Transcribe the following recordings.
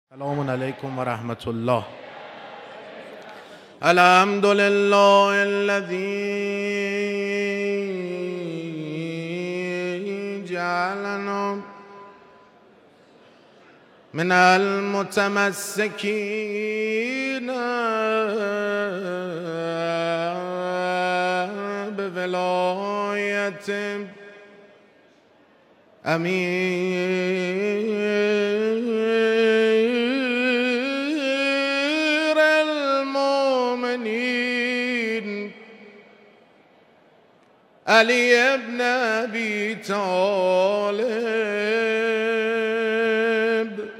السلام علیکم و رحمت الله. الحمد لله الذی جعلنا من المتمسکین بولایت امیر المؤمنین علی ابن ابی طالب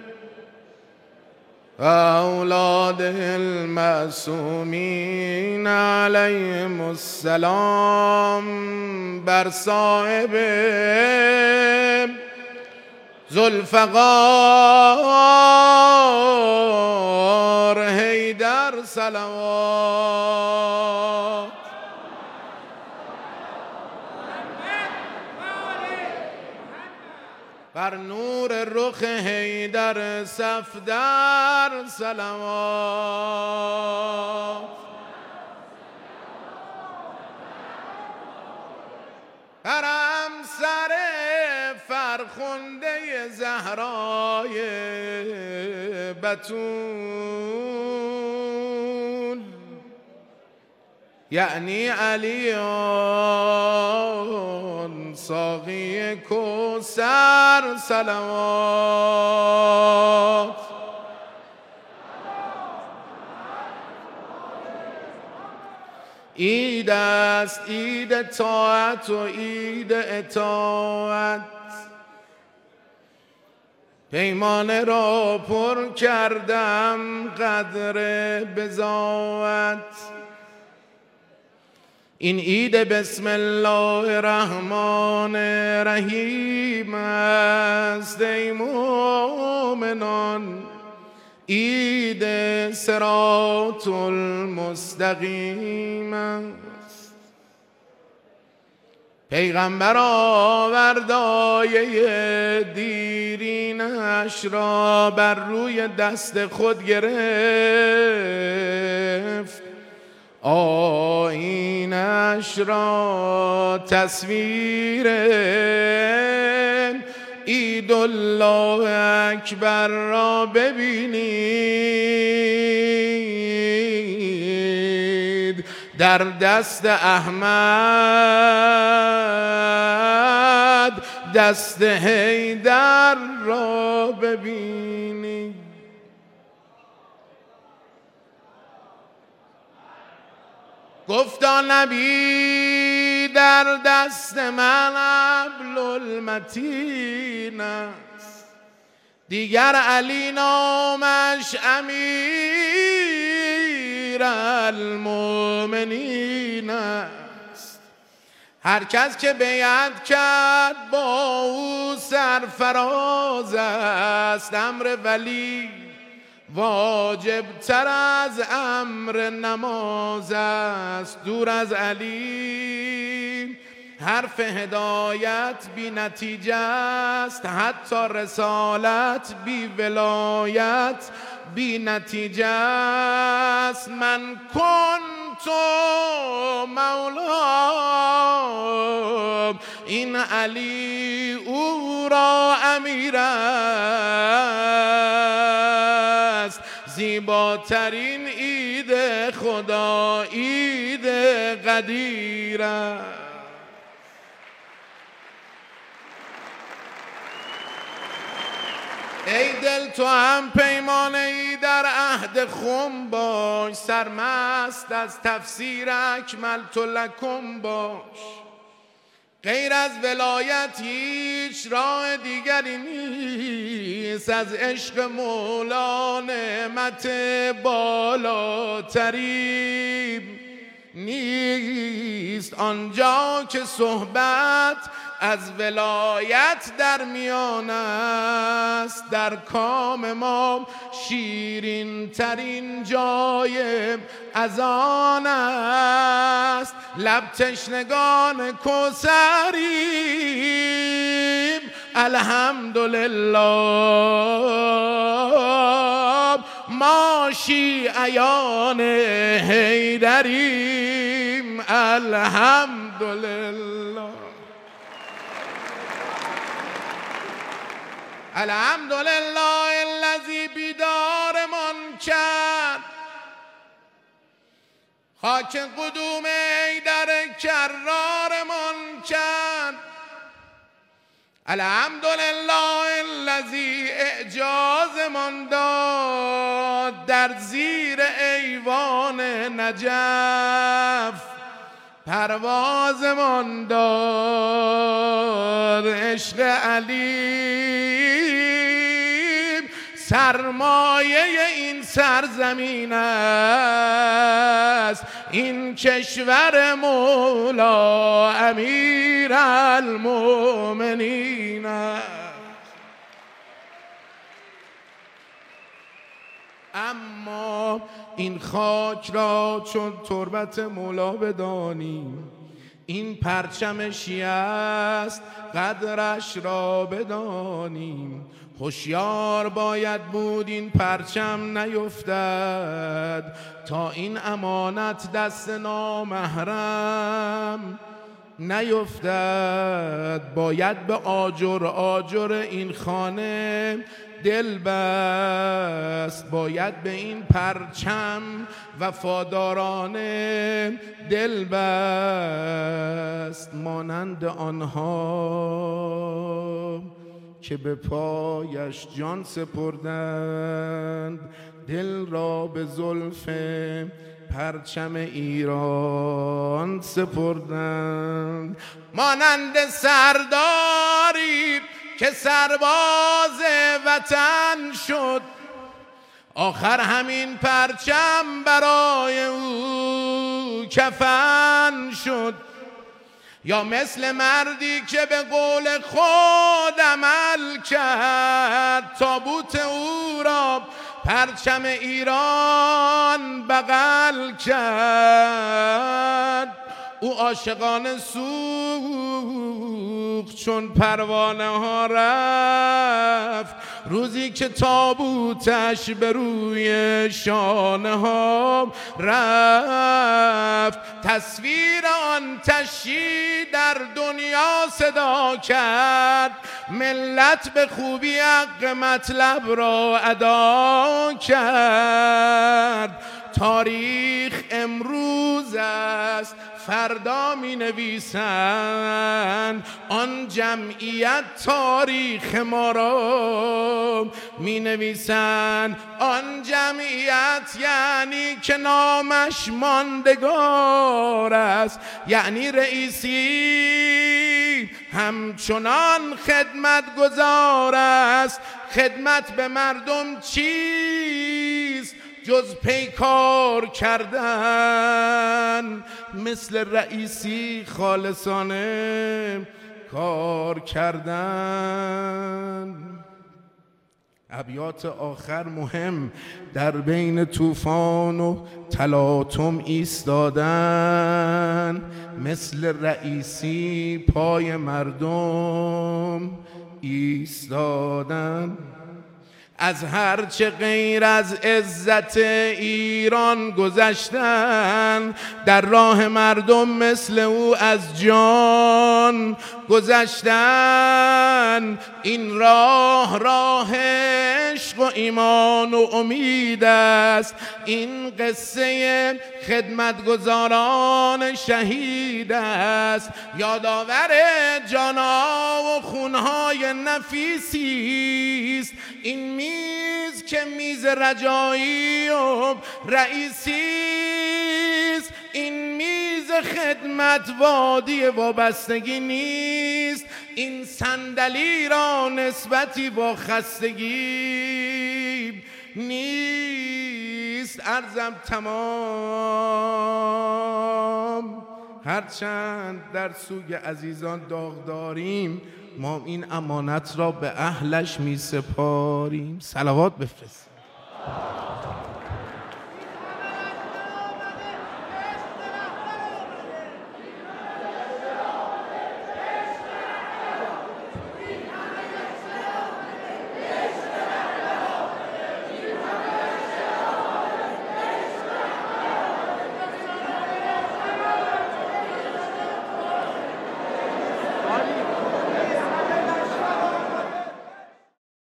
و اولاده المعصومین علیهم السلام بر صاحب ذوالفقار حیدر صلوات. بر نور رخ حیدر صفدر صلوات. بر همسر فرخنده زهرای بتول یعنی علیون ساقی کوثر صلوات. عید است عید طاعت و عید اطاعت، پیمانه را پر کردم قدر بضاعت. این عید بسم الله الرحمن الرحیم است ای مومنان، عید صراط المستقیم است. پیغمبر آورد آیه دیرینش را بر روی دست خود گرفت، آیینش را تصویر عید الله اکبر را ببینید، در دست احمد دست حیدر را ببینید. گفتا نبی در دست من حبل المتین است، دیگر علی نامش امیر المؤمنین است. هر کس که بیعت کرد با او سرفراز است، امر ولی واجب تر از امر نماز است. دور از علی حرف هدایت بی نتیجه است، حتی رسالت بی ولایت بی نتیجه است. من کنت مولا، این علی او را امیر است. زیباترین عید خدا عید قدیر است. ای دل تو هم پیمانه ای در عهد خم باش، سرمست از تفسیر اکملت لکم باش. غیر از ولایت هیچ راه دیگری نیست، از عشق مولا نعمت بالاتری نیست. آنجا که صحبت از ولایت در میان است، در کام ما شیرین ترین جای از آن است. لب تشنگان کوثریم الحمدلله، ما شیعیان حیدریم الحمدلله. الحمدلله الذی بیدارمان کرد، خاک قدوم حیدر کرارمان کرد. الحمدلله الذی اعجازمان داد در زیر ایوان نجف، پروازمان داد. عشق علیم سرمایه این سرزمین است، این کشور مولا امیر المؤمنین است. اما این خاک را چون تربت مولا بدانیم، این پرچم شیعه است قدرش را بدانیم. هوشیار باید بود این پرچم نیفتد، تا این امانت دست نامحرم نیفتد. باید به آجر این خانه دل بست، باید به این پرچم وفادارانه دل بست. مانند آنها که به پایش جان سپردند، دل را به زلف پرچم ایران سپردند. مانند سرداری که سرباز وطن شد، آخر همین پرچم برای او کفن شد. یا مثل مردی که به قول خود عمل کرد، تابوت او را پرچم ایران بغل کرد. او عاشقانه سوخت چون پروانه ها رفت، روزی که تابوتش به روی شانه ها رفت. تصویر آن تشییع در دنیا صدا کرد، ملت به خوبی حق مطلب را ادا کرد. تاریخ امروز است فردا می نویسند، آن جمعیت تاریخ ما را می نویسند. آن جمعیت یعنی که نامش ماندگار است، یعنی رئیسی همچنان خدمت گزار است. خدمت به مردم چیست جز پیکار کردن؟ مثل رئیسی خالصانه کار کردن. ابیات آخر مهم: در بین طوفان و تلاطم ایستادن، مثل رئیسی پای مردم ایستادن. از هرچه غیر از عزت ایران گذشتن، در راه مردم مثل او از جان گذشتن. این راه عشق و ایمان و امید است، این قصه خدمتگزاران شهید است. یادآور جان‌ها و خون‌های نفیسی است این میز که میز رجایی و رئیسی است. این میز خدمت وادی وابستگی نیست، این صندلی را نسبتی با خستگی نیست. عرضم تمام، هرچند در سوی عزیزان داغ داریم، ما این امانت را به اهلش می سپاریم. صلوات بفرست.